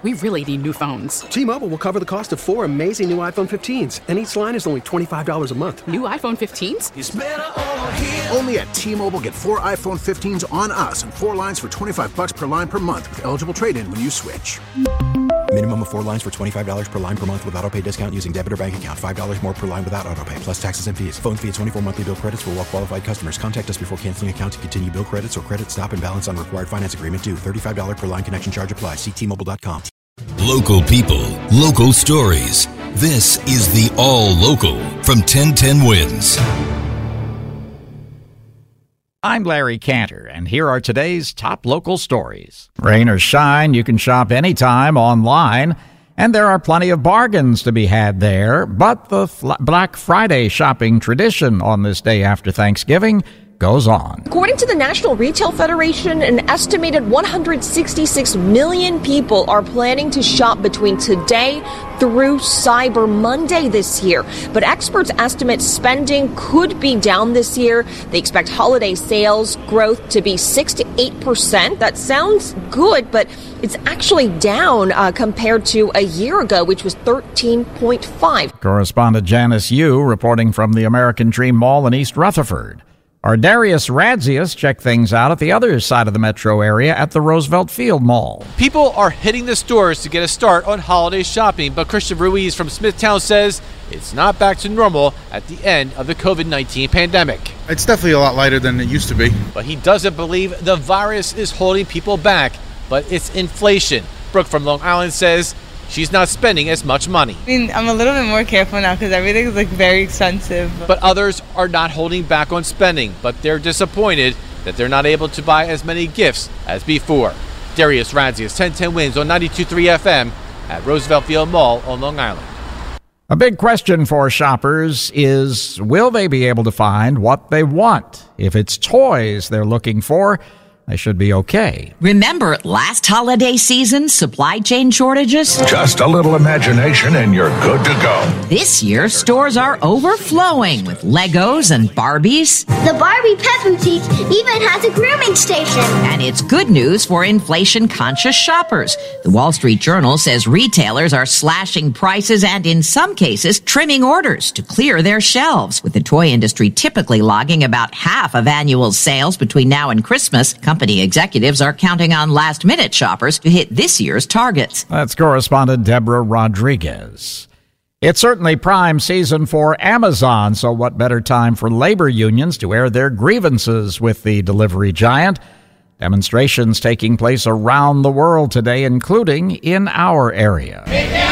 We really need new phones. T-Mobile will cover the cost of 4 amazing new iPhone 15s, and each line is only $25 a month. New iPhone 15s? It's better over here. Only at T-Mobile, get 4 iPhone 15s on us and 4 lines for $25 per line per month with eligible trade-in when you switch. Minimum of 4 lines for $25 per line per month with autopay discount using debit or bank account. $5 more per line without autopay, plus taxes and fees. Phone fee at 24 monthly bill credits for well-qualified customers. Contact us before canceling account to continue bill credits or credit stop and balance on required finance agreement due. $35 per line connection charge applies. See T-Mobile.com. Local people, local stories. This is the All Local from 1010 Wins. I'm Larry Cantor, and here are today's top local stories. Rain or shine, you can shop anytime online, and there are plenty of bargains to be had there. But the Black Friday shopping tradition on this day after Thanksgiving goes on. According to the National Retail Federation, an estimated 166 million people are planning to shop between today through Cyber Monday this year. But experts estimate spending could be down this year. They expect holiday sales growth to be 6 to 8%. That sounds good, but it's actually down compared to a year ago, which was 13.5. Correspondent Janice Yu reporting from the American Dream Mall in East Rutherford. Our Darius Radzius checked things out at the other side of the metro area at the Roosevelt Field Mall. People are hitting the stores to get a start on holiday shopping, but Christian Ruiz from Smithtown says it's not back to normal at the end of the COVID-19 pandemic. It's definitely a lot lighter than it used to be. But he doesn't believe the virus is holding people back, but it's inflation. Brooke from Long Island says she's not spending as much money. I mean, I'm a little bit more careful now because everything is very expensive. But others are not holding back on spending, but they're disappointed that they're not able to buy as many gifts as before. Darius Radzius, 1010 Wins on 92.3 FM at Roosevelt Field Mall on Long Island. A big question for shoppers is, will they be able to find what they want? If it's toys they're looking for, they should be okay. Remember last holiday season, supply chain shortages? Just a little imagination and you're good to go. This year, stores are overflowing with Legos and Barbies. The Barbie Pet Boutique even has a grooming station. And it's good news for inflation-conscious shoppers. The Wall Street Journal says retailers are slashing prices and, in some cases, trimming orders to clear their shelves. With the toy industry typically logging about half of annual sales between now and Christmas, company executives are counting on last-minute shoppers to hit this year's targets. That's correspondent Deborah Rodriguez. It's certainly prime season for Amazon, so what better time for labor unions to air their grievances with the delivery giant? Demonstrations taking place around the world today, including in our area.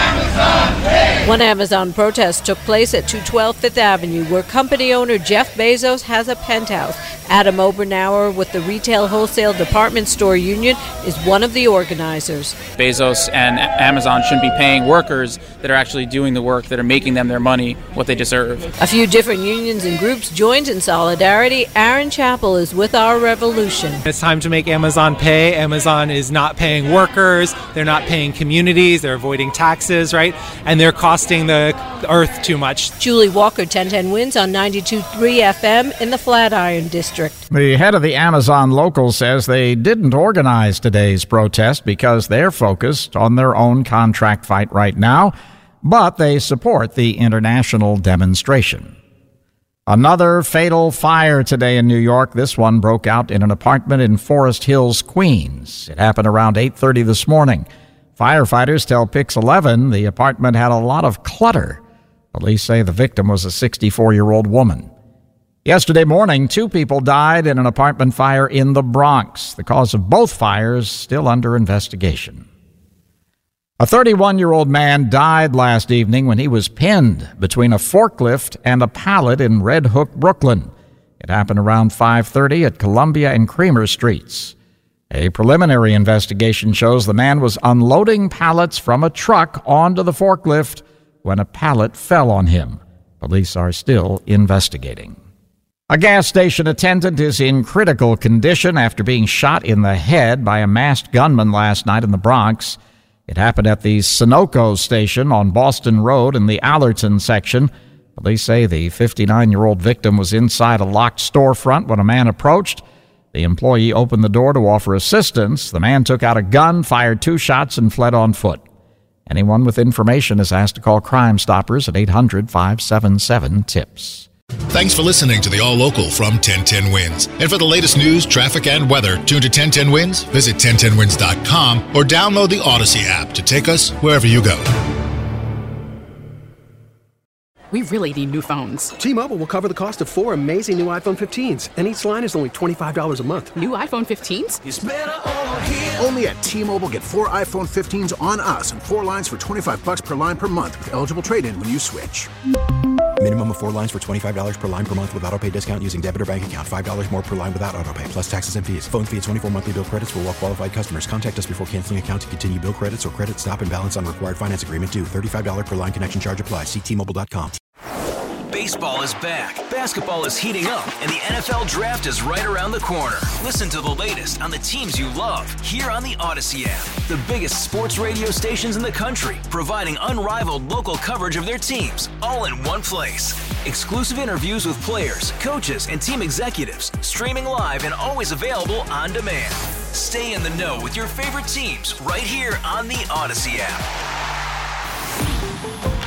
One Amazon protest took place at 212 Fifth Avenue, where company owner Jeff Bezos has a penthouse. Adam Obernower with the Retail Wholesale Department Store Union is one of the organizers. Bezos and Amazon shouldn't be paying workers that are actually doing the work, that are making them their money what they deserve. A few different unions and groups joined in solidarity. Aaron Chappell is with Our Revolution. It's time to make Amazon pay. Amazon is not paying workers. They're not paying communities. They're avoiding taxes, right? And they're costing the earth too much. Julie Walker, 1010 Wins on 92.3 FM in the Flatiron District. The head of the Amazon local says they didn't organize today's protest because they're focused on their own contract fight right now, but they support the international demonstration. Another fatal fire today in New York. This one broke out in an apartment in Forest Hills, Queens. It happened around 8:30 this morning. Firefighters tell Pix 11 the apartment had a lot of clutter. Police say the victim was a 64-year-old woman. Yesterday morning, 2 people died in an apartment fire in the Bronx. The cause of both fires still under investigation. A 31-year-old man died last evening when he was pinned between a forklift and a pallet in Red Hook, Brooklyn. It happened around 5:30 at Columbia and Creamer Streets. A preliminary investigation shows the man was unloading pallets from a truck onto the forklift when a pallet fell on him. Police are still investigating. A gas station attendant is in critical condition after being shot in the head by a masked gunman last night in the Bronx. It happened at the Sunoco station on Boston Road in the Allerton section. Police say the 59-year-old victim was inside a locked storefront when a man approached. The employee opened the door to offer assistance. The man took out a gun, fired 2 shots, and fled on foot. Anyone with information is asked to call Crime Stoppers at 800-577-TIPS. Thanks for listening to the All Local from 1010 Wins. And for the latest news, traffic, and weather, tune to 1010 Wins, visit 1010wins.com, or download the Odyssey app to take us wherever you go. We really need new phones. T-Mobile will cover the cost of 4 amazing new iPhone 15s, and each line is only $25 a month. New iPhone 15s? It's better over here. Only at T-Mobile, get 4 iPhone 15s on us and 4 lines for $25 per line per month with eligible trade-in when you switch. Minimum of 4 lines for $25 per line per month with autopay discount using debit or bank account. $5 more per line without autopay, plus taxes and fees. Phone fee at 24 monthly bill credits for well-qualified customers. Contact us before canceling account to continue bill credits or credit stop and balance on required finance agreement due. $35 per line connection charge applies. See T-Mobile.com. Baseball is back, basketball is heating up, and the NFL Draft is right around the corner. Listen to the latest on the teams you love here on the Odyssey app. The biggest sports radio stations in the country, providing unrivaled local coverage of their teams, all in one place. Exclusive interviews with players, coaches, and team executives, streaming live and always available on demand. Stay in the know with your favorite teams right here on the Odyssey app.